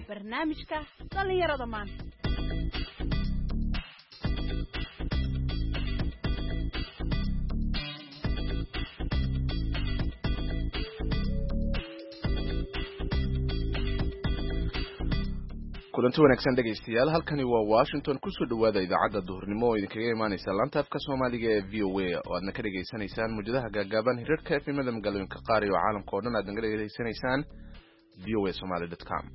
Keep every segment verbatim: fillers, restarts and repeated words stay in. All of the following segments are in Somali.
barnaamijka dhalinyarada maanta kulanti wanaagsan dhegaystayaal halkani waa Washington ku soo dhawaada idaacadda duhurnimo oo idinkaga imaanaysa laanta afka Soomaaliga ee V O A oo aadna ka dhageysanaysaan muujadaha gaagaaban hirarka F M-da magaalooyinka qaar iyo caalamka oo dhan aad naga dhageysanaysaan v o a somali dot com.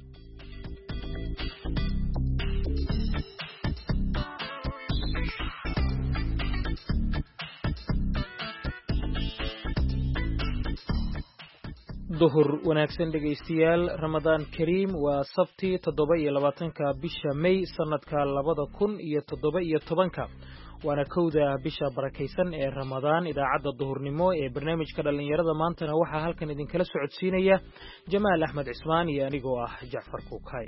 duhur wanaagsan dhegaystayaal ramadaan kariim waa sabti toddoba iyo labaatanka bisha May sanadka labada kun iyo toddoba iyo tobanka waana kowda bisha barakaysan ee Ramadaan. idaacadda duhurnimo ee barnaamijka dhalinyarada maantana waxaa halkan idinkala socodsiinaya Jamaal Axmed Cismaan iyo anigoo ah Jacfar Kuukay.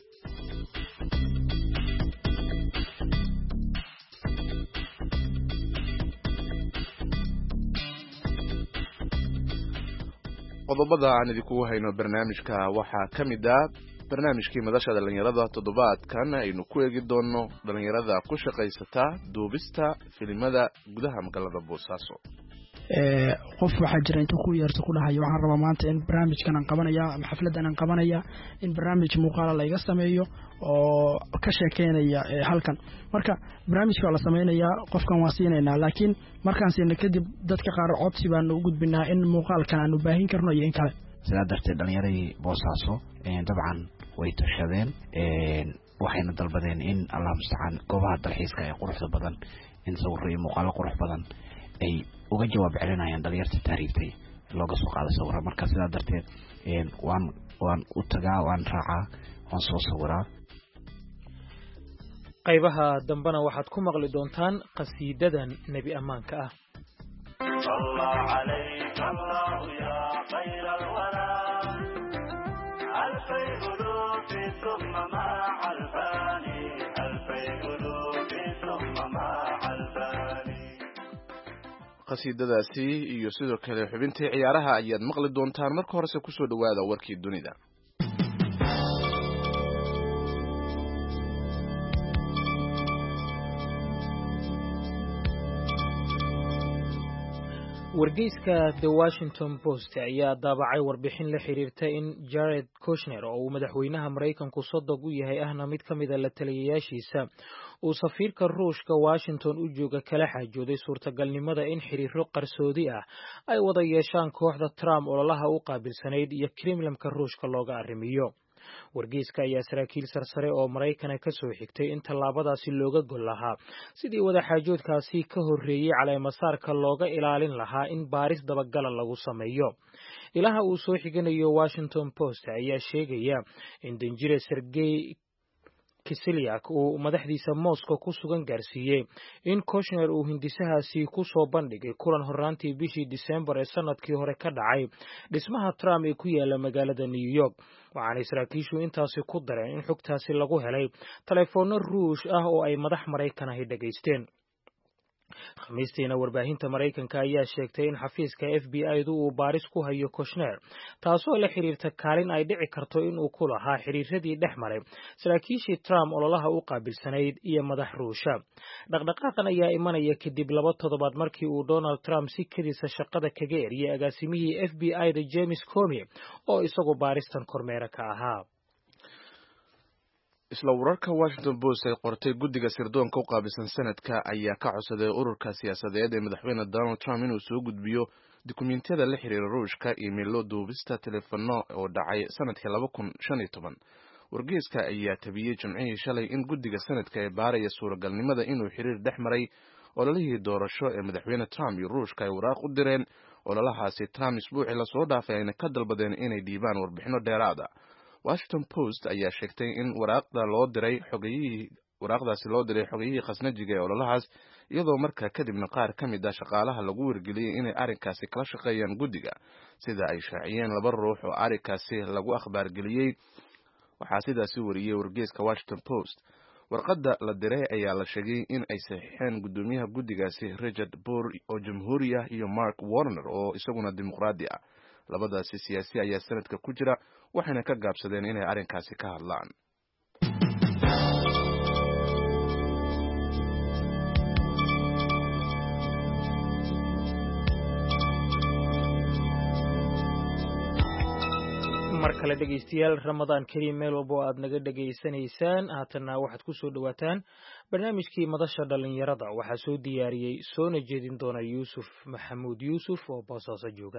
qodobada aan idinku hayno barnaamijka waxaa ka mid ah barnaamijkii madasha dhalinyarada toddobaadkan aynu ku eegi doono dhalinyarada ku shaqaysata duubista filimada gudaha magaalada Boosaaso. ee qof waxa jira inta ku yeerto ku dhahayo waxaan rabaa maanta in barnaamijkan aan qabanaya ama xafladan aan qabanaya in barnaamij muuqaal la iga sameeyo oo ka sheekeynaya halkan marka barnaamijka la sameeynaya qofkan waa siinayna laakiin markaan siina kadib dadka qaar codsi baan u gudbinaa in muuqaalkan aan u baahin karno iyo in kale sidaa darteed dhalinyaradii Boosaaso ee dabcan way tashadeen ee waxayna dalbadeen in Allah musta'an goobaha dalxiiska ee quruxda badan in sawirro iyo muuqaalo qurux badan ay uga jawaab celinayaan dhalinyarta taariikhday looga soo qaado sawirro marka sidaa darteed een waan waan u tagaa waan raacaa waan soo sawiraa. qaybaha dambana waxaad ku maqli doontaan qasiidadan nabi amaanka ah. Allah alayka Allah ya khayr alwara alfay qulubi thumma ma'a albani alfay qulubi thumma ma'a albani. qasiidadaasi iyo sidoo kale xubintii ciyaaraha ayaad maqli doontaan marka horese ku soo dhawaada warkii dunida. wargeyska The Washington Post ayaa daabacay warbixin la xiriirta in Jared Kushner oo uu madaxweynaha Mareykanku sodog u yahay ahna mid ka mid ah la taliyayaashiisa uu safiirka Ruushka Washington u jooga kala xajooday suurtagalnimada in xiriiro qarsoodi ah ay wada yeeshaan kooxda Trump ololaha u qaabilsanayd iyo Kremlinka Ruushka looga arrimiyo. wargeyska ayaa saraakiil sarsare oo Mareykan ka soo xigtay in tallaabadaasi looga gol lahaa sidii wada xaajoodkaasi ka horreeyay caleemasaarka looga ilaalin lahaa in baaris dabagala lagu sameeyo. ilaha uu soo xiganayo Washington Post ayaa sheegaya in danjire Sergey Kislyak uu madaxdiisa Moscow ku sugan gaarsiiyay in Kushner uu hindisahaasi ku soo bandhigay kulan horraantii bishii December ee sanadkii hore ka dhacay dhismaha Trump ee ku yaala magaalada New York. waxaana saraakiishu intaasi ku dareen in xogtaasi lagu helay taleefanno Ruush ah oo ay madax Mareykan ah dhageysteen. khamiistiina warbaahinta Mareykanka ayaa sheegtay in xafiiska F B I-du uu baaris ku hayo Kushner taasoo la xiriirta kaalin ay dhici karto in uu ku lahaa xiriiradii dhex maray saraakiishii Trump ololaha u qaabilsanayd iyo madax Ruusha. dhaqdhaqaaqan ayaa imanaya kadib laba toddobaad markii uu Donald Trump si kadisa shaqada kaga eriyay agaasimihii F B I-da James Comey oo isagu baaristan kormeera ka ahaa. isla wararka Washington Post ay qortay guddiga sirdoonka u qaabilsan sanadka ayaa ka codsaday ururka siyaasadeed ee madaxweyne Donald Trump inuu soo gudbiyo dukumiintiyada la xiriira Ruushka emailo duubista telefono oo dhacay sanadkii laba kun shan iyo toban. wargeyska ayaa tabiyay Jimcihii shalay in guddiga sanadka ay baaraya suuragalnimada inuu xiriir dhex maray ololihii doorasho ee madaxweyne Trump iyo Ruushka ay waraaq u direen ololahaasi Trump isbuucii la soo dhaafay ayna ka dalbadeen inay dhiibaan warbixino dheeraad ah. Washington Post ayaa sheegtay in waraaqda loo diray xogayihii waraaqdaasi loo diray xogayihii khasnajiga ee ololahaas iyadoo markaa kadibna qaar ka mid ah shaqaalaha lagu wargeliyay inay arrinkaasi kala shaqeeyaan guddiga sida ay shaaciyeen laba ruux oo arrinkaasi lagu akhbaar geliyay. waxaa sidaasi wariyay wargeyska Washington Post. warqadda la diray ayaa la sheegay in ay saxiixeen gudoomiyaha guddigaasi Richard Burr oo Jamhuuri ah iyo Mark Warner oo isaguna dimuqraadi ah. labadaasi siyaasi ayaa sanadka ku jira waxayna ka gaabsadeen inay arrinkaasi ka hadlaan. mar kale dhegaystayaal ramadaan kariim meel walba oo aad naga dhegaysanaysaan haatanna waxaad ku soo dhowaataan barnaamijkii madasha dhalinyarada waxaa soo diyaariyey soona jeedin doona yuusuf maxamuud yuusuf oo boosaaso jooga.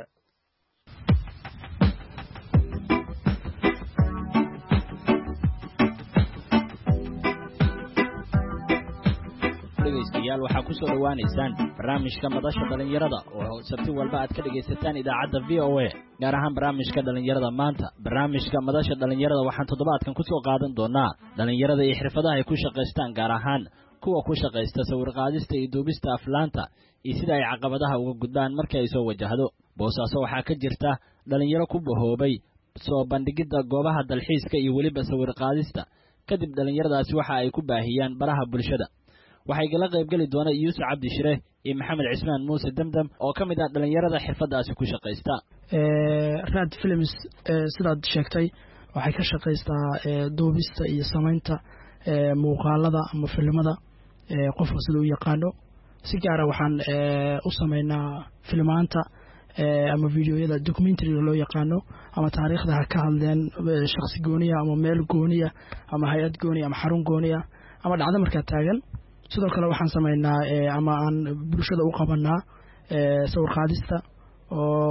dhegaystayaal waxaa ku soo dhowaanaysaan barnaamijka madasha dhalinyarada oo sabti walba aad ka dhegaysataan idaacadda v o a gaar ahaan barnaamijka dhalinyarada maanta. barnaamijka madasha dhalinyarada waxaan toddobaadkan ku soo qaadan doonaa dhalinyarada iyo xirfadaha ay ku shaqaystaan, gaar ahaan kuwa ku shaqaysta sawir qaadista iyo duubista aflaanta iyo sida ay caqabadaha uga gudbaan markii ay soo wajahdo. boosaaso waxaa ka jirta dhalinyaro ku bahoobay soo bandhigidda goobaha dalxiiska iyo weliba sawir qaadista. kadib dhalinyaradaasi waxa ay ku baahiyaan baraha bulshada. waxay gala qaybgeli doona yuusuf cabdi shire iyo maxamed cismaan muuse damdam oo ka mid ah dhalinyarada xirfadaasi ku shaqaysta. Rad Films sidaad sheegtay waxay ka shaqaystaa duubista iyo samaynta muuqaalada ama filimada qofka sida uu yaqaano. si gaar ah waxaan u sameynaa filmaanta ama videoyada documentary loo yaqaano ama taariikhda ha ka hadleen shakhsi gooniya ama meel gooniya ama hay'ad gooniya ama xarun gooniya ama dhacdo markaa taagan. sidoo kale waxaan sameynaa ama aan bulshada u qabanaa sawir qaadista oo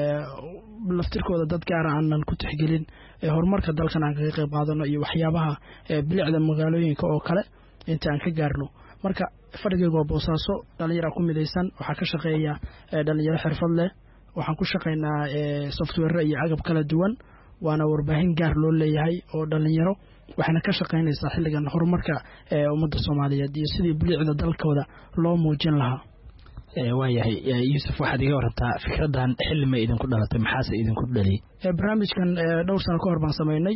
laftirkooda dad gaar ah aanan ku tixgelin horumarka dalkan aan kaga qayb qaadano iyo waxyaabaha bilicda magaalooyinka oo kale inta aan ka gaarno. marka fadhigayga waa boosaaso, dhalinyaro ku midaysan, waxaa ka shaqeeya dhalinyaro xirfad leh. waxaan ku shaqeynaa software iyo agab kala duwan, waana warbaahin gaar loo leeyahay oo dhalinyaro waxaana ka shaqeynaysaa xilligan horumarka ummadda Soomaaliyeed iyo sidii bilicda dalkooda loo muujin lahaa. waayahay yuusuf, waxaad iga warantaa fikradan xilli ma idinku dhalatay, maxaase idinku dhaliyay? barnaamijkan dhowr sano ka hor baan sameynay.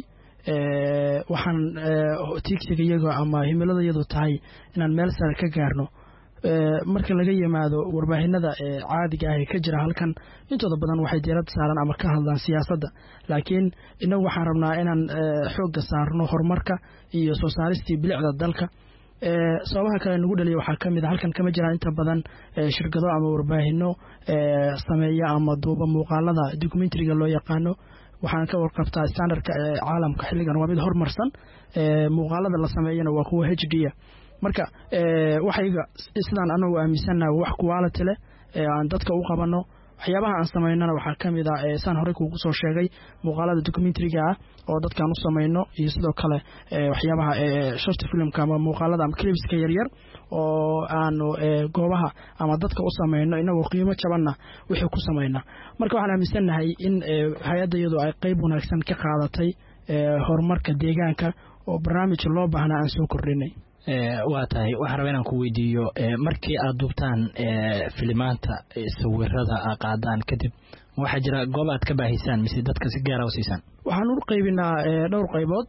waxaan tiigsiga iyaga ama himilada iyadu tahay inaan meel sare ka gaarno. marka laga yimaado warbaahinada caadiga ah ee ka jira halkan, intooda badan waxay diiradda saaran ama ka hadlaan siyaasadda, laakiin inagu waxaan rabnaa inaan xoogga saarno horumarka iyo soo saaristii bilicda dalka. sababaha kale nagu dhaliya waxaa ka mid a halkan kama jiraan inta badan shirkado ama warbaahino sameeya ama duuba muuqaalada documentariga loo yaqaano. waxaan ka warqabtaa standardka caalamka xilligan waa mid horumarsan, muuqaalada la sameeyana waa kuwa H D ah. marka waxayga sidaan anagu aaminsanahay wax quality leh aan dadka u qabano. waxyaabaha aan sameynana waxaa ka mid ah saan hore kuugu soo sheegay muuqaalada documentariga ah oo dadkaan u sameyno, iyo sidoo kale waxyaabaha short filmka ama muuqaalada ama clipska yaryar oo aanu goobaha ama dadka u sameyno inagoo qiimo jabanna wixii ku sameyna. marka waxaan aaminsanahay in hay-adda iyadu ay qayb wanaagsan ka qaadatay horumarka deegaanka oo barnaamij loo baahnaa aan soo kordhinay. waa tahay waxaan rabaa inaan ku weydiiyo, markii aad duubtaan filimaanta sawirada aad qaadaan kadib waxaa jira goob aad ka baahisaan mise dadka si gaara u siisaan? waxaan u qaybinaa dhowr qaybood.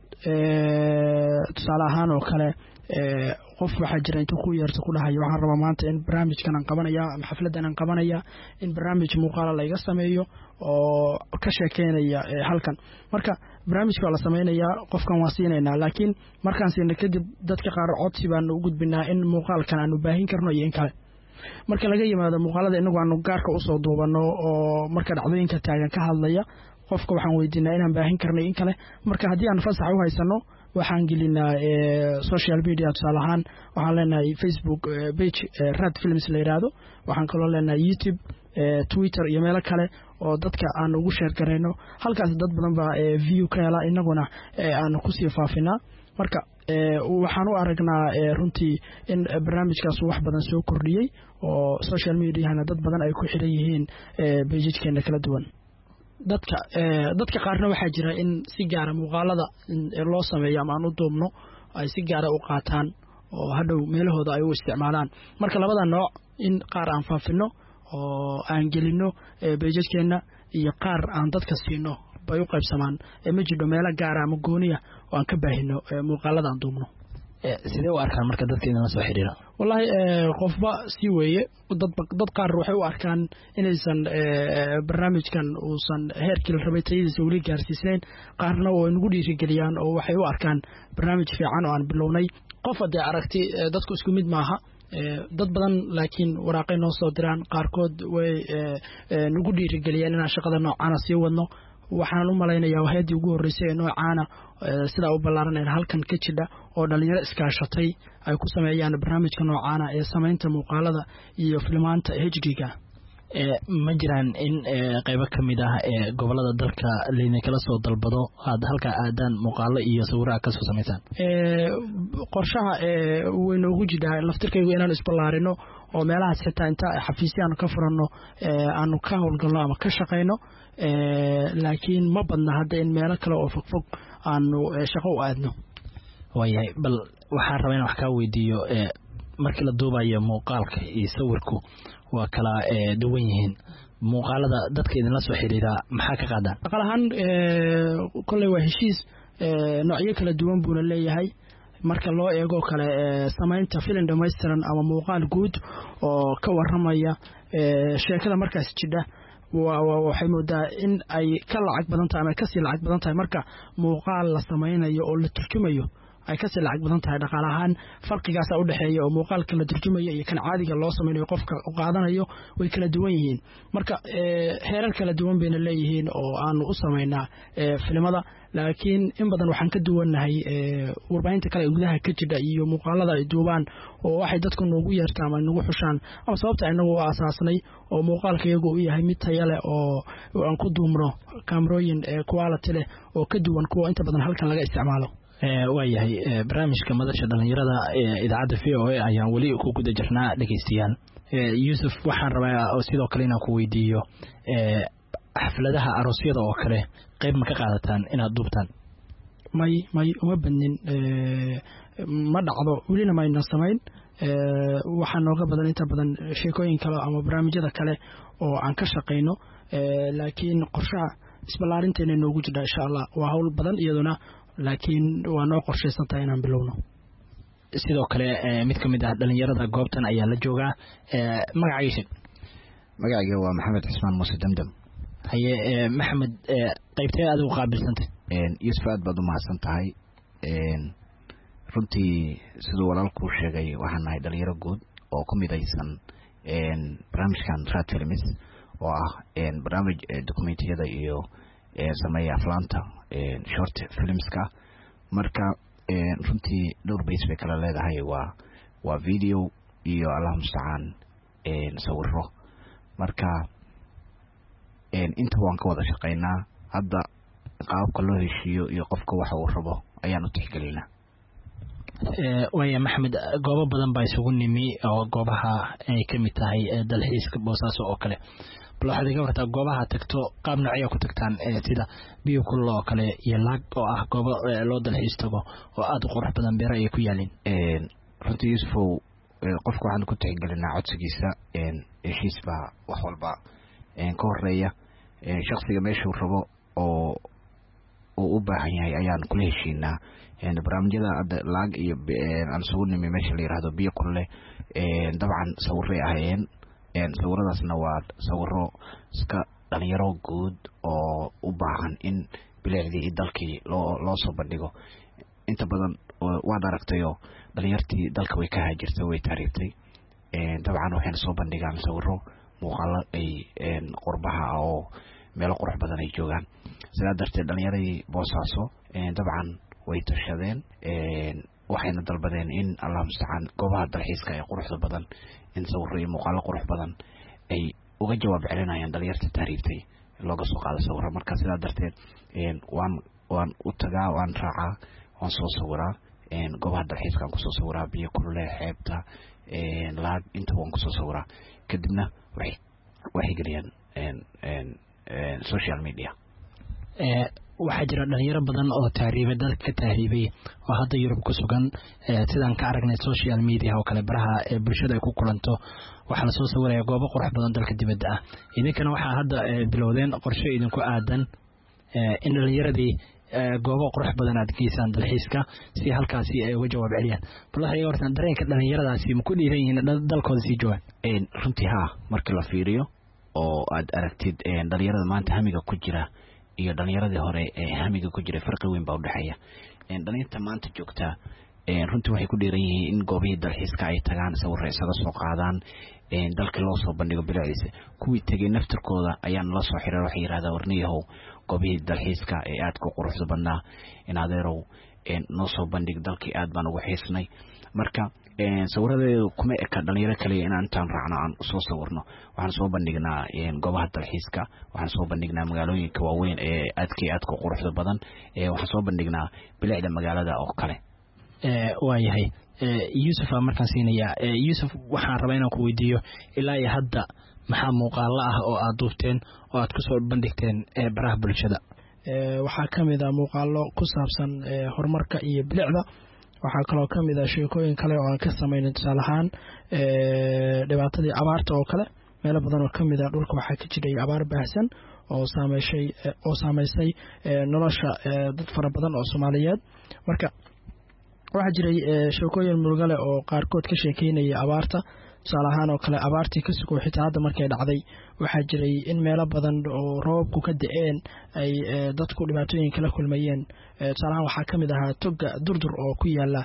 tusaale ahaan oo kale qof waxaa jira intuu ku yeerto ku dhahayo waxaan rabaa maanta in barnaamijkan aan qabanaya ama xafladan aan qabanaya in barnaamij muuqaala layga sameeyo oo ka sheekeynaya halkan. marka barnaamijka waa la sameynayaa, qofkan waa siinaynaa, laakiin markaan siina kadib dadka qaar codsi baanu u gudbinaa in muuqaalkan aanu baahin karno iyo in kale. marka laga yimaado muuqaalada inagu aanu gaarka usoo duubano oo marka dhacdooyinka taagan ka hadlaya, qofka waxaan weydiinaa inaan baahin karnay in kale. marka haddii aan fasax u haysano waxaan gelinaa social media. tusaale ahaan waxaan leenahay Facebook page Rad Films la yiraahdo, waxaan kaloo leenahay YouTube, Twitter iyo meelo kale oo dadka aan ugu share gareyno. halkaas dad badan baa view ka hela, inaguna aan ku sii faafinaa. marka waxaan u aragnaa runtii in barnaamijkaas wax badan soo kordhiyay oo social mediahana dad badan ay ku xiran yihiin page-keena kala duwan. dadka dadka qaarna waxaa jira in si gaara muuqaalada loo sameeyo ama aan u duubno ay si gaara u qaataan oo hadhow meelahooda ay u isticmaalaan. marka labada nooc, in qaar aan faafino oo aan gelino page-keena iyo qaar aan dadka siino bay u qaybsamaan. ma jiro meelo gaara ama gooniya oo aan ka baahino muuqaalada aan duubno. sidee u arkaan marka dadka idinla soo xiriira? wallahi qofba si weeye dad dad qaar waxay u arkaan inaysan barnaamijkan uusan heerkii la rabay tayadiisa weli gaarsiisnayn qaarna oo nagu dhiirigeliyaan oo waxay u arkaan barnaamij fiican oo aan bilownay qof hadee aragti dadku isku mid maaha dad badan laakiin waraaqay noo soo diraan qaarkood way nagu dhiirigeliyaan inaan shaqada noocaana sii wadno waxaan u malaynayaa hay'adii ugu horeysay ee noocaana sida u ballaaran halkan ka jira oo dhalinyaro iskaashatay ay ku sameeyaan barnaamijka noocaana ee samaynta muuqaalada iyo filmaanta H D-ga ma jiraan in qaybo ka mid ah ee gobolada dalka leena kala soo dalbado aad halka aadaan muuqaalo iyo sawirro ka soo sameeyaan ee qorshaha ee weyn ugu jira laftirkaygu inaan isballaarino oo meelaha xitaa inta xafiisyaan ka furanno aanu ka howlgalno ama ka shaqeyno laakiin ma badna hadda in meelo kale oo fogfog aanu shaqo u aadno waayahay bal waxaan rabaa in wax ka weydiiyo markii la duubayo muuqaalka iyo sawirku waa kala duwan yihiin muuqaalada dadka idin la soo xiriira maxaa ka qaadaan aqal ahaan kolley waa heshiis noocyo kala duwan buuna leeyahay marka loo eego kale samaynta filim dhammaystiran ama muuqaal guud oo ka waramaya sheekada markaas jidha waxay moodaa in ay ka lacag badan tahay ama kasii lacag badan tahay marka muuqaal la samaynayo oo la turjumayo ay ka sii lacag badan tahay dhaqaale ahaan farqigaas u dhaxeeya oo muuqaalka la turjumayo iyo kan caadiga loo samaynayo qofka u qaadanayo way kala duwan yihiin marka heerar kala duwan bayna leeyihiin oo aanu u samaynaa filimada laakiin in badan waxaan ka duwanahay warbaahinta kale gudaha ka jira iyo muuqaalada ay duubaan oo waxay dadku noogu yeertaan ama nagu xushaan ama sababta inagu asaasnay oo muuqaalka iyagu u yahay mid tayo leh oo aan ku duumno kaamirooyin quality leh oo ka duwan kuwa inta badan halkan laga isticmaalo waayahay barnaamijka madasha dhalinyarada ee idaacadda V O A ayaan weli ku guda jirnaa dhegeystayaal Yusuf waxaan rabaa sidoo kale inaan ku weydiiyo xafladaha aroosyada oo kale qayb ma ka qaadataan inaad duubtaan may may uma badnin ma dhacdo welina mayna samayn waxaa nooga badan inta badan sheekooyin kale ama barnaamijyada kale oo aan ka shaqayno laakiin qorshaha isballaarinteena noogu jira insha allah waa hawl badan iyaduna laakiin waa noo qorshaysan tahay inaan bilowno sidoo kale mid ka mid ah dhalinyarada goobtan ayaa la joogaa magaciisa magacayga waa maxamed xusmaan muuse damdam haye maxamed qaybtee adigu qaabilsantay yusuf aad baad u mahadsan tahay runtii siduu walaalkuu sheegay waxaan nahay dhalinyaro guud oo ku midaysan barnaamijkan Rat Films oo ah barnaamij dokumentiyada iyo sameeya aflaanta short filmska marka runtii dhowr base bay kala leedahay waa waa video iyo allah musta'an sawirro marka inta waan ka wada shaqeynaa hadda qaabka loo heshiiyo iyo qofka waxa uu rabo ayaan u tixgelinaa waaya maxamed goobo badan baa isugu nimi oo goobaha ay ka mid tahay dalxiiska boosaaso oo kale bal waxaad iga wartaa goobaha tagto qaab noocyo ku tagtaan sida biyo kulul oo kale iyo laag oo ah goobo loo dalxiis tago oo aad u qurux badan beero ay ku yaalin runtii Yusufow qofka waxaan ku tixgelinaa codsigiisa heshiis baa wax walba ka horeeya shakhsiga meeshuu rabo oo uu u baahan yahay ayaan kula heshiinaa barnaamijyada laag iyo aan sugu nimi meesha la yiraahdo biyo kulule dabcan sawirray ahayeen sawiradaasna waa sawirro iska dhalinyaro guud oo u baahan in bilicdii dalkii loo loo soo bandhigo inta badan waad aragtayo dhalinyartii dalka way ka haajirtay way taariiftay dabcan waxayna soo bandhigaan sawirro muuqaalo ay qurbaha oo meelo qurux badan ay joogaan sidaa darteed dhalinyaradii boosaaso dabcan way tashadeen waxayna dalbadeen in allah musta'an goobaha dalxiiska ee quruxda badan in sawirro iyo muuqaalo qurux badan ay uga jawaab celinayaan dhalinyarta taariiftay looga soo qaado sawirro marka sidaa darteed waan waan u tagaa waan raacaa waan soo sawiraa goobaha dalxiiska aan kusoo sawiraa biyo kulule xeebta laag inta waan kusoo sawiraa kadibna waxay waxay geliyaan social media waxaa jira dhalinyaro badan oo tahriibay dalka ka tahriibay oo hadda Yurub ku sugan sidaan ka aragnay social media oo kale baraha bulshada ay ku kulanto waxa la soo sawiraya goobo qurux badan dalka dibadda ah idinkana waxa hadda bilowdeen qorshe idinku aadan in dhalinyaradii goobo qurux badan aad geysaan dalxiiska si halkaasi ay uga jawaab celiyaan bal waxay hortaan dareenka dhalinyaradaasi ma ku dhiiran yihiin dalkooda sii joogaan runtii haa markii la fiiriyo oo aad aragtid dhalinyarada maanta hamiga ku jira iyo dhalinyaradii hore ee hamiga ku jira farqi weyn baa u dhexeeya dhalinyarta maanta joogtaa runtii waxay ku dhiiran yihiin in goobihii dalxiiska ay tagaan sawirro isaga soo qaadaan dalkii loo soo bandhigo biliciisa kuwii tegay naftirkooda ayaa nala soo xiriir waxay yidhahdaa warniyahow goobihii dalxiiska ee aad ku quruxda badnaa in adeerow noo soo bandhig dalkii aad baan ugu xiisnay marka sawiradeedu kuma eka dhalinyaro kaliya inaan intaan raacno aan usoo sawirno waxaan soo bandhignaa goobaha dalxiiska waxaan soo bandhignaa magaalooyinka waaweyn ee aadkii aadka quruxda badan waxaan soo bandhignaa bilicda magaalada oo kale waayahay yuusuf aa markaan siinayaa yuusuf waxaan rabaa inaan ku weydiiyo ilaa iyo hadda maxaa muuqaalo ah oo aad duubteen oo aad kusoo bandhigteen baraha bulshada waxaa ka mid ah muuqaalo ku saabsan horumarka iyo bilicda waxaa kaloo ka mid ah sheekooyin kale oo aan ka samaynay tusaale ahaan dhibaatadii abaarta oo kale meelo badan oo ka mid ah dhulka waxaa ka jiray abaar baahsan oo saameyshay oo saameysay nolosha dad fara badan oo Soomaaliyeed marka waxaa jiray sheekooyin murugale oo qaarkood ka sheekeynaya abaarta tusaale ahaan oo kale abaartii ka sugoo xitaa hadda markay dhacday waxaa jiray in meelo badan oo roobku ka da'een ay dadku dhibaatooyin kala kulmayeen tusaale ahaan waxaa ka mid ahaa toga durdur oo ku yaala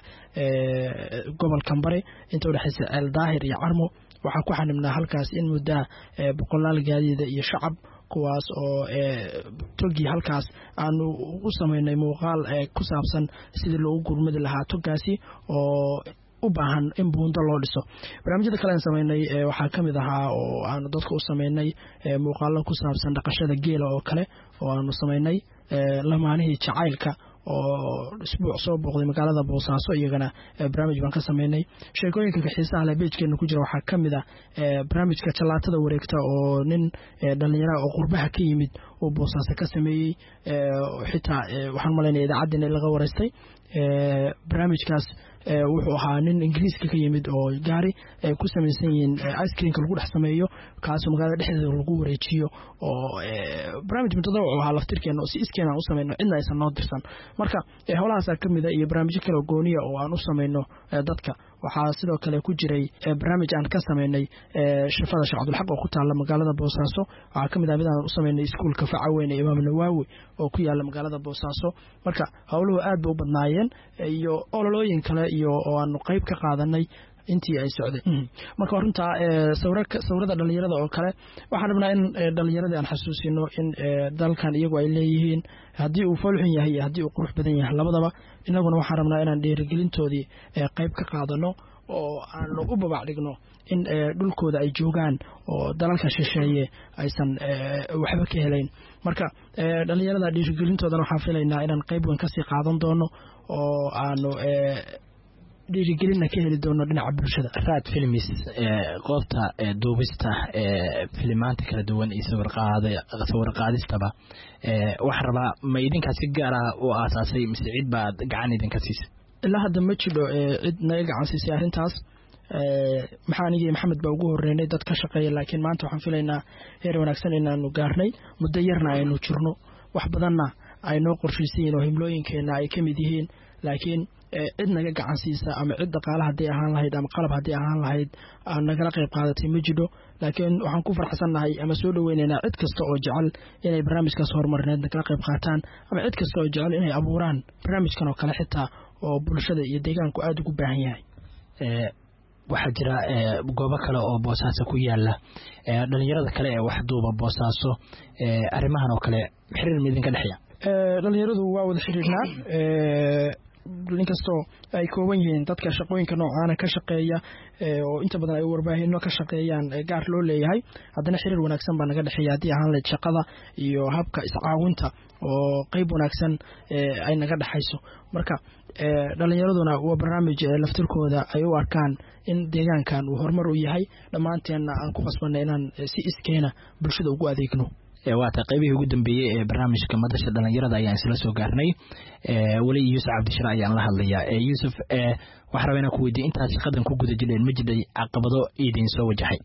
gobolka Bari inta u dhaxaysa Ceel Daahir iyo Carmo waxaa ku xanibnaa halkaas in muddo boqolaal gaadiid iyo shacab kuwaas oo togi halkaas aanu u sameynay muuqaal ku saabsan sidii loo gurmadi lahaa togaasi oo u baahan in buundo loo dhiso barnaamijyada kale aan sameynay waxaa ka mid ahaa oo aanu dadka u sameynay muuqaalo ku saabsan dhaqashada geela oo kale oo aanu sameynay lamaanihii jacaylka oo isbuuc soo booqday magaalada Boosaaso iyagana barnaamij baan ka sameynay sheekooyinka ka xiisaha leh page-keena ku jira waxaa ka mid ah barnaamijka jalaatada wareegta oo nin dhalinyaro oo qurbaha ka yimid oo Boosaaso ka sameeyay xitaa waxaan malaynayaa idaacadina laga wareystay barnaamijkaas wuxuu ahaa nin Ingiriiska ka yimid oo gaari ku samaysan yihiin ice creamka lagu dhex sameeyo kaasoo magaalada dhexdeeda lagu wareejiyo oo barnaamij mudada wuxuu ahaa laftirkeena oo si iskeena u sameeyno cidna aysan noo dirsan marka howlahaas ka mid ah iyo barnaamijyo kale oo gooniya oo aan u sameeyno dadka waxaa sidoo kale ku jiray barnaamij aan ka sameynay shafada Sheekh Cabdul Xaq oo ku taala magaalada Boosaaso waxaa ka mid ah mid aan u sameynay iskuulka Facaweyn ee Imaam Nawaawi oo ku yaala magaalada Boosaaso marka howluhu aad bay u badnaayeen iyo ololooyin kale iyo oo aan qayb ka qaadanay intii ay socday marka runta sawirka sawirada dhalinyarada oo kale waxaan rabnaa in dhalinyarada aan xasuusino in dalkan iyagu ay leeyihiin hadii uu falxun yahay hadii uu qurux badan yahay labadaba inaguna waxaan rabnaa inaan dhiirigelintoodii qayb ka qaadano oo aan u babac dhigno in dhulkooda ay joogaan oo dalalka shisheeye aysan waxba ka helayn marka dhalinyarada dhiirigelintoodana waxaan filaynaa inaan qayb weyn ka sii qaadan doono oo aanu dhiirigelina ka heli doono dhinaca bulshada raad filmis goobta duubista filimaanta kala duwan iyo sawir qaada sawir qaadistaba wax rabaa ma idinka si gaar ah u aasaasay mise cid baad gacan idinka siisay ilaa hadda ma jiro cid naga gacan siisay arrintaas maxaa anigii maxamed baa ugu horeynay dad ka shaqeeya laakiin maanta waxaan filaynaa heer wanaagsan inaanu gaarnay muddo yarna aynu jirno wax badanna ay noo qorshaysan yihiin oo himlooyinkeena ay ka mid yihiin laakiin cid naga gacan siisa ama cid dhaqaale haddii ahaan lahayd ama qalab haddii ahaan lahayd aan nagala qayb qaadatay ma jiro laakiin waxaan ku farxsannahay ama soo dhaweynaynaa cid kasta oo jecel inay barnaamijkaas horumarineed nagala qayb qaataan ama cid kasta oo jecel inay abuuraan barnaamijkan oo kale xitaa oo bulshada iyo deegaanku aada ugu baahan yahay waxaa jira goobo kale oo Boosaaso ku yaala dhalinyarada kale ee wax duuba Boosaaso arrimahan oo kale xiriir mid idinka dhexeeya dhalinyaradu waa wada xiriirnaa inkastoo ay kooban yihiin dadka shaqooyinka noocaana ka shaqeeya oo inta badan ay warbaahinno ka shaqeeyaan gaar loo leeyahay haddana xiriir wanaagsan baa naga dhexeeya haddii ahaan lahayd shaqada iyo habka iscaawinta oo qayb wanaagsan ay naga dhexayso marka dhalinyaraduna waa barnaamij laftirkooda ay u arkaan in deegaankan uu horumar u yahay dhammaanteenna aan ku qasbanay inaan si iskeena bulshada ugu adeegno waata qaybihii ugu dambeeyay ee barnaamijka madasha dhalinyarada ayaan isla soo gaarnay wali Yuusuf Cabdishara ayaan la hadlayaa Yuusuf waxaan rabaa inaan ku weydiiyo intaad shaqadan ku guda jireen ma jiray caqabado idin soo wajahay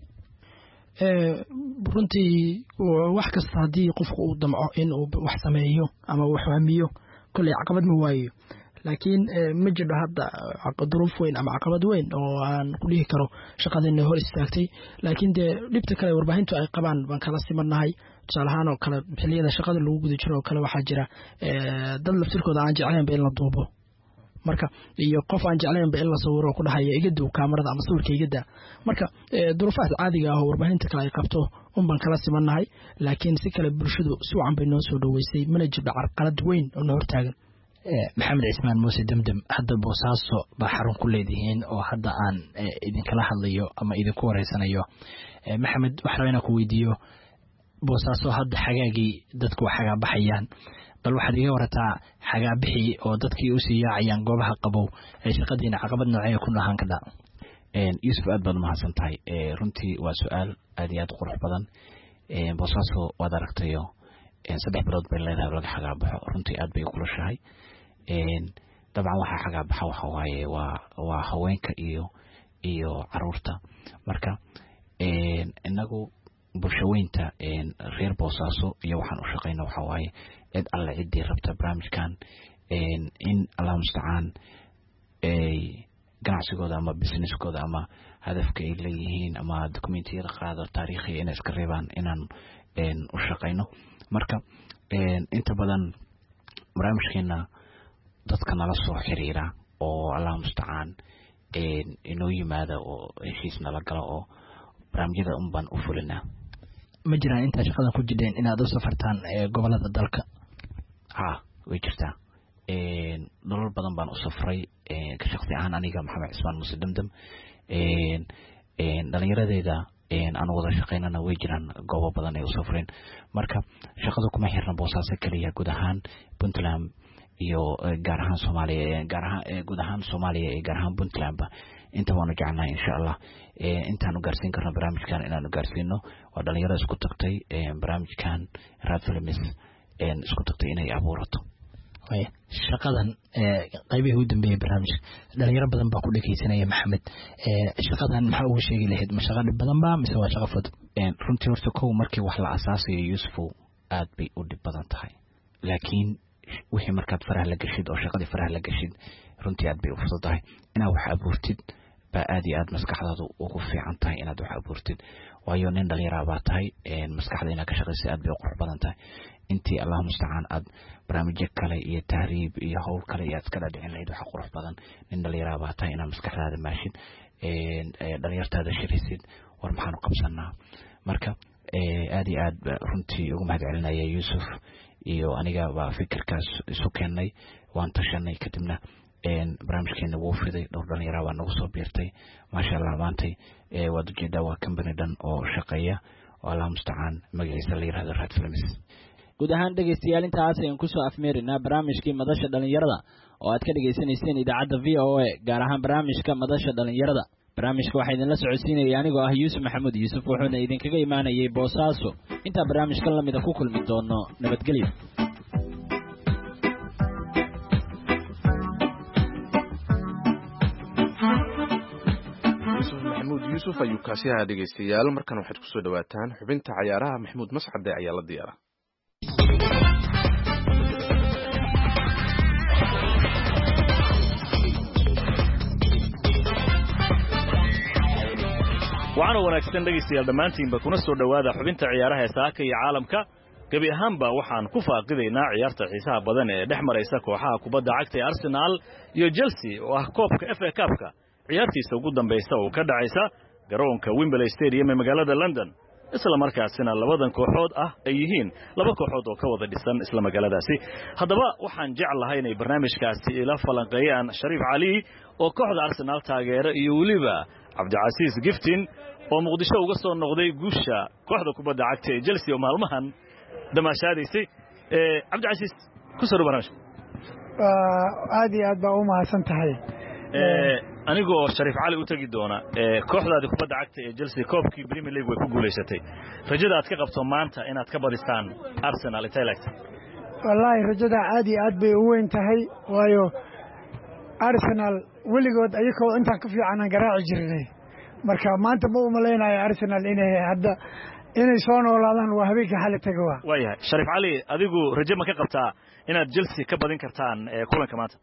runtii wax kasta haddii qofku uu damco in uu wax sameeyo ama wax fahmiyo kolley caqabad ma waayo laakiin ma jiro hadda duruuf weyn ama caqabad weyn oo aan ku dhihi karo shaqadeena hor istaagtay laakiin dee dhibta kale warbaahintu ay qabaan baan kala simarnahay tusaale ahaan oo kale xilliyada shaqada lagu guda jiro oo kale waxaa jira dad laftirkooda aan jeclaynba in la duubo marka iyo qof aan jeclaynba in la sawiro ku dhahaya iga duw kaamarada ama sawirka iga daa marka duruufahaas caadiga ah oo warbaahinta kale ay qabto un baan kala simarnahay laakiin si kale bulshadu si wacan bay noo soo dhoweysay mana jiro carqalad weyn oo na hortaagan maxamed cismaan muuse demdem hadda boosaaso baa xarun ku leedihiin oo hadda aan idinkala hadlayo ama idinku wareysanayo maxamed waxaan rabaa inaan ku weydiiyo boosaaso hadda xagaagii dadku waa xagaa baxayaan bal waxaad iga warataa xagaa bixi oo dadkii usii yaacayaan goobaha qabow ee shaqadiina caqabad noocee ku dhahaan ka dhaa yuusuf aad baad umahadsan tahay runtii waa su-aal aad iyo aad u qurux badan boosaaso waad aragtayo saddex bilood bay leedahay laga xagaa baxo runtii aad bay ukulashahay dabcan waxaa xagaa baxa waxa waaye waa waa haweenka iyo iyo caruurta marka inagu bulshaweynta reer boosaaso iyo waxaan u shaqeyna waxa waaye cid alle ciddii rabta barnaamijkan in allah mustacaan ganacsigooda ama businesskooda ama hadafka ay leeyihiin ama dokumentiyada qaado taariikhiya inay iska reebaan inaan u shaqeyno marka inta badan barnaamijkeena dadka nala soo xiriira oo allah mustacaan inoo yimaada oo heshiis nala galo oo barnaamijyada un baan u fulinaa ma jiraan intaa shaqadan ku jidheen inaad u safartaan gobolada dalka ha way jirtaa nolol badan baan u safray ka shaqsi ahaan aniga maxamed cismaan muuse demdem dhalinyaradeeda aan wada shaqeynana way jiraan goobo badan ay u safreen marka shaqada kuma xirna boosaaso keliya guud ahaan puntland iyo gaar ahaan soomaaliya gaar ahaan guud ahaan soomaaliya iyo gaar ahaan puntlandba inta waanu jecelnahay insha allah intaanu gaarsiin karno barnaamijkan inaanu gaarsiino waa dhalinyaro isku tagtay barnaamijkan rad films isku tagtay inay abuurato shaqadan qaybihii u dambeeyay barnaamijka dhalinyaro badan baa ku dhegeysanaya maxamed shaqadan maxaa uga sheegi lahayd ma shaqa dhib badan ba mise waa shaqa fudud runtii horta kow markii wax la asaasayo yuusufow aad bay u dhib badan tahay laakiin wixii markaad faraha la gashid oo shaqadii faraha la gashid runtii aad bay u fududahay inaad wax abuurtid baa aad iyo aad maskaxdaadu ugu fiican tahay inaad wax abuurtid waayo nin dhalinyara baa tahay maskaxda inaad ka shaqaysid aad bay u qurux badan tahay intii allah mustacaan aad barnaamijyo kale iyo tahriib iyo howl kale iyo aad iska dhadhicin lahayd waxa qurux badan nin dhalinyara baa tahay inaad maskaxdaada maashid dhalinyartaada shiraysid war maxaanu qabsanaa marka aad iyo aad runtii ugu mahad celinaya yuusuf iyo aniga baa fikirkaas isu keennay waan tashanay kadibna barnaamijkeena wuu fiday dhowr dhalinyara baa nagu soo biirtay maasha allah maantay waad ujeedaa waa company dhan oo shaqeeya oo allah mustacaan magaciisa la yirahdo rad films guud ahaan dhegeystayaal intaas ayaan kusoo afmeerinaa barnaamijkii madasha dhalinyarada oo aad ka dhegeysanayseen idaacadda v o a gaar ahaan barnaamijka madasha dhalinyarada barnaamijka waxaa idinla socodsiinaya anigoo ah yuusuf maxamuud yuusuf wuxuuna idinkaga imaanayay boosaaso intaa barnaamijkan lamida ku kulmi doono nabadgelyo yuusuf ayuu kaasi ahaa dhegeystayaal markan waxaad ku soo dhawaataan xubinta cayaaraha maxamuud mascade ayaa la diyaara waxaana wanaagsan dhegaystayaal dhammaantiinba kuna soo dhowaada xubinta ciyaaraha ee saaka iyo caalamka gebi ahaanba waxaan ku faaqidaynaa ciyaarta xiisaha badan ee dhex maraysa kooxaha kubadda cagta ee arsenaal iyo chelsea oo ah koobka f a kaabka ciyaartiisa ugu dambaysa oo ka dhacaysa garoonka wembley stadium ee magaalada london isla markaasina labadan kooxood ah ay yihiin laba kooxood oo ka wada dhisan isla magaaladaasi haddaba waxaan jeclahay inay barnaamijkaasi ila falanqeeyaan shariif cali oo kooxda arsenaal taageera iyo weliba cabdicasiis giftin oo muqdisho uga soo noqday guusha kooxda kubadda cagta ee chelsea oo maalmahan damaashaadaysay cabdicasiis ku soo barnaamijka aad iyo aad baa u mahadsan tahay anigoo shariif cali u tagi doona kooxdaadii kubadda cagta ee chelsea koobkii premier league way ku guulaysatay rajada aad ka qabto maanta inaad ka badisaan arsenal intay leegtay wallaahi rajada aad iyo aad bay u weyn tahay waayo arsenal weligood ayagoo intaan ka fiicanan garaaci jirnay marka maanta ma u malaynayo arsenal inay hadda inay soo noolaadaan waa habeenkii xali taga waa waayahay shariif cali adigu rajo ma ka qabtaa inaad Chelsea ka badin kartaan kulanka maanta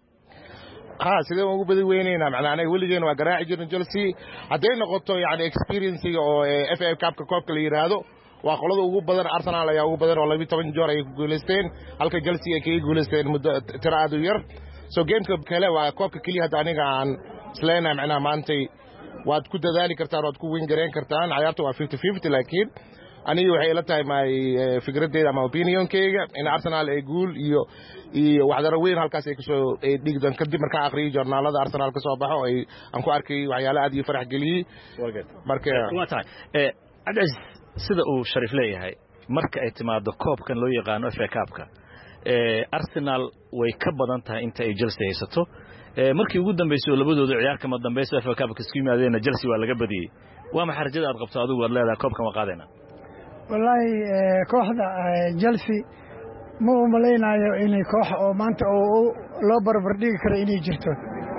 ها sidee ugu badi weynayna macna anaga waligeena waa garaaci jirnay Chelsea haday noqoto yaani experience oo F A Cup ka koobka la yiraahdo waa qolada ugu badan Arsenal ayaa ugu badan oo laba iyo toban jeer ay ku guuleysteen halka Chelsea ay ka guuleysteen muddo tiraado yar so gameka kale waa koobka kaliya hada aniga aan isleena macna maantay waad ku dadaali kartaan waad ku weyn gareen kartaan ciyaartu waa fifty fifty laakiin aniga waxay ila tahay my fikradeeda ama opinionkeyga in Arsenal ay guul iyo iyo waxdara weyn halkaas ay kasoo dhigdan kadib marka aqriyo journaalada Arsenal ka soo baxo ay aan ku arkay waxyaalo aad iyo farax galiyay marka waa tahay ee Abdulaziz sida uu Sharif leeyahay marka ay timaado koobkan loo yaqaan F A Cup-ka ee Arsenal way ka badan tahay inta ay Chelsea haysato ee markii ugu dambeysay labadoodu ciyaar kama dambeysay F A Cup-ka isku yimaadeen Chelsea waa laga badiyay waa ma xarjada aad qabto adigu waad leedahay koobkan waa qaadayna wallahi kooxda Chelsea ma u maleynayo inay koox oo maanta oo loo barbar dhigi karo inay jirto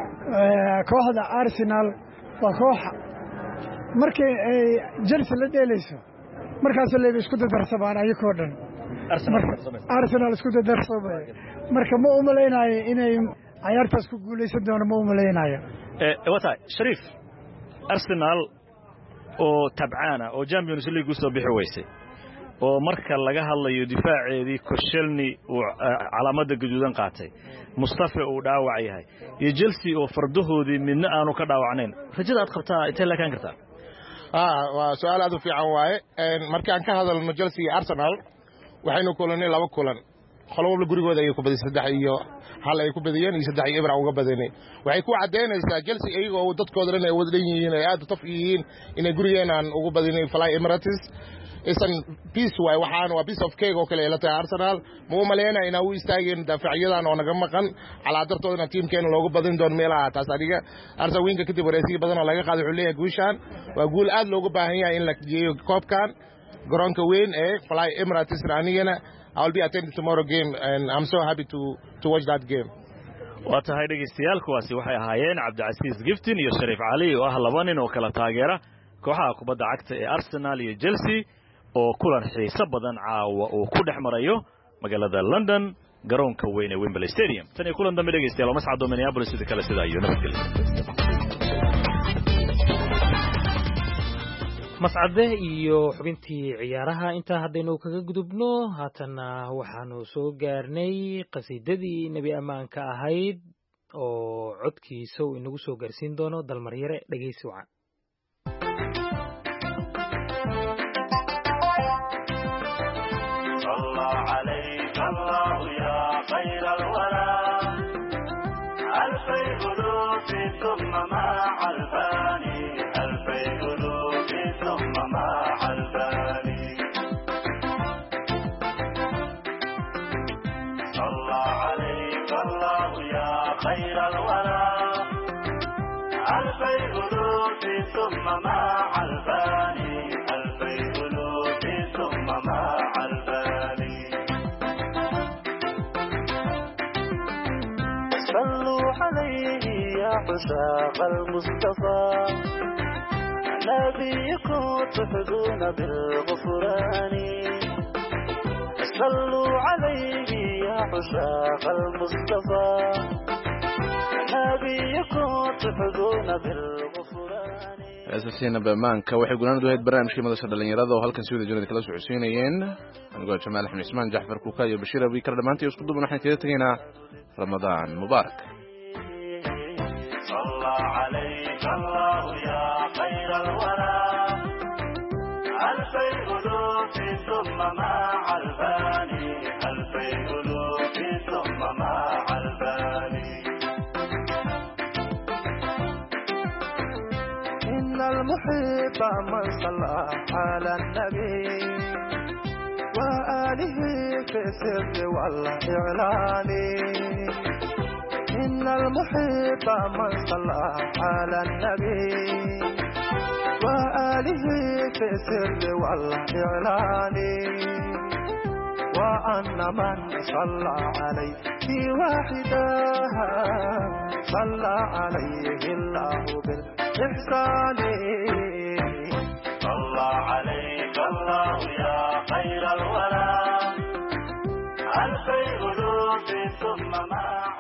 kooxda Arsenal waa koox markay Chelsea la dheelayso markaas la isku darsadaan ayagoo dhan Arsenal isku darsadaan marka ma u maleynayo inay ciyaartaas ku guuleysan doona ma u maleynayo ee wata Sharif Arsenal oo tabcaana oo Champions League soo bixi weysay oo marka laga hadlayo difaaceedii Koscielny oo calaamada gaduudan qaatay Mustafa uu dhaawac yahay iyo Chelsea oo fardahoodii midna aanu ka dhaawacnayn rajada aad qabtaa intee la kaan kartaa ah waa su'aal aad u fiican waaye marka aan ka hadalno Chelsea iyo Arsenal waxaynu kulanay laba kulan qolobla gurigooda ay ku badisay saddex iyo hal ay ku badiyeen iyo saddex iyo ibra uga badanay waxay ku cadeynaysaa Chelsea ayagoo dadkooda dhan ay wada yihiin ay aad u taf yihiin inay gurigeenan ugu badinay Fly Emirates isan piece way waxaan waa piece of cake oo kale la tahay Arsenal ma u maleena inay u istaageen daaficyadan oo naga maqan calaadartoodna teamkeena loogu badin doon meelaha taas adiga Arsenal winka kadib wareysii badan oo laga qaaday xuleeya guushan waa guul aad loogu baahan yahay in la geeyo koobkan garoonka weyn ee Fly Emirates anigana I'll be attending tomorrow game and I'm so happy to to watch that game. Waa tahay dhageystayaal kuwaasi waxay ahaayeen Cabdicasiis Giftin iyo Sharif Cali oo ah laba nin oo kala taageera kooxaha kubadda cagta ee Arsenal iyo Chelsea oo kulan xiiso badan caawa oo ku dhexmarayo magaalada London garoonka weyn ee Wembley Stadium. Tan iyo kulan dambe dhageystayaal mas'aado Minneapolis sida kale sida iyo nabadgelyo. mascade iyo xubintii ciyaaraha inta haddaynu kaga gudubno haatana waxaanu soo gaarnay qasiidadii nebi ammaanka ahayd oo codkiisa uu inagu soo gaarsiin doono dalmaryare dhegeysi wacan خير الورى ألفي ألوف ثم مع الباني ألفي ألوف ثم مع الباني صلوا عليه يا عشاق المصطفى نبيكم تحظون بالغفران صلوا عليه يا عشاق المصطفى أساسينا بمانك waxay gunaanadu ahayd barnaamijkii madasha dhalinyarada oo halkan si wada jirnay kala socodsiinayeen anigoo Jamaal Axmed Ismaan Jaxfar Kuka iyo Bashir Abi kala dhamaantii isku duubna waxaan kaga tageynaa Ramadaan Mubaarak sallallahu alayhi Allah ya khayr al-wara alfay uluf thumma ma'a al-bani alfay uluf thumma ma'a al-bani المحب من صلى على النبي وآله في السر والإعلان إن المحب من صلى على النبي وآله في السر والإعلان وأن من صلى عليه في واحدة صلى عليه الله بالإحسان صلى عليك الله يا خير الورى ألفي ألوف mamaaca